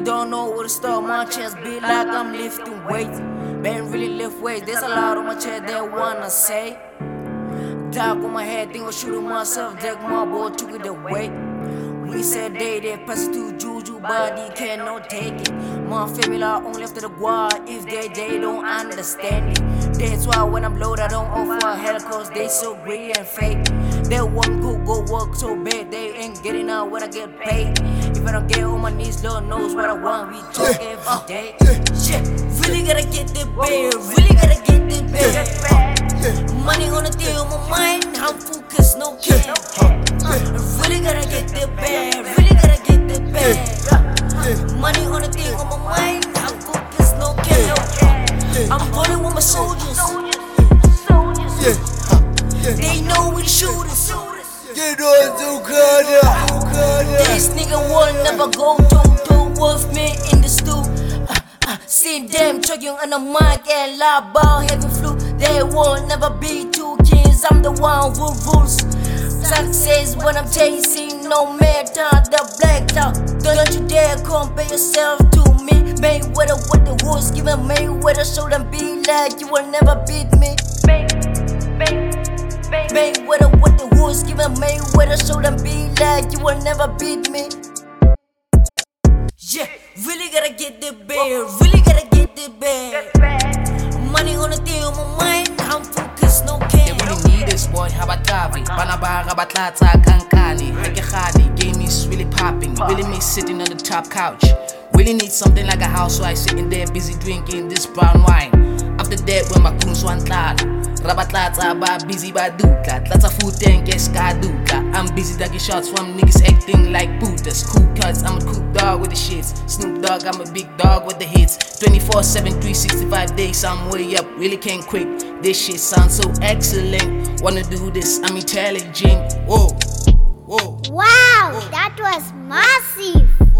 don't know where to start. My chest be like I'm lifting weights. Man, really lift weights. There's a lot on my chest they wanna say. Dark on my head, think I'm shooting myself. Take my boy, took it away. We said they pass it to Juju, but he cannot take it. My family are only after the guard if they don't understand it. That's why when I'm low, I don't offer hell, cause they so greedy and fake. They want go work so bad, they ain't getting out when I get paid. If I don't get on my knees, Lord knows what I want. We talk every day. Shit, really gotta get the bag, really gotta get the bag. Money on the thing on my mind, I'm focused, no cash. Really gotta get the bag, really gotta get the bag. Money on the thing on my mind, I'm focused, no cash. I'm rolling with my soldiers. They know we the shooters. This nigga will never go to with me in the stool. See them talking on the mic and lie about having flu. They will never be two kings. I'm the one who rules. Success when I'm chasing, no matter the black cloud. Don't you dare compare yourself to me. Mayweather with the rules, giving Mayweather, show them be like you will never beat me. Mayweather with the rules, giving Mayweather, show them be like you will never beat me. Yeah, really gotta get the bag, really gotta get the bag. Money on the thing on my mind, I'm focused, no care. They really need this boy, habatavi. Banabara batlata kankani. Hekehani, game is really popping. Really me sitting on the top couch. Really need something like a housewife sitting there busy drinking this brown wine. After that, when my goons want tlala. Rabatlata ba busy ba dutla. Tlata food tank yes ka dutla. I'm busy ducking shots from niggas acting like putas. Cool cuts, I'm a cool dog with the shits. Snoop Dogg, I'm a big dog with the hits. 24/7, 365 days, I'm way up, really can't quit. This shit sounds so excellent. Wanna do this, I'm intelligent. Whoa, whoa. Wow, that was massive.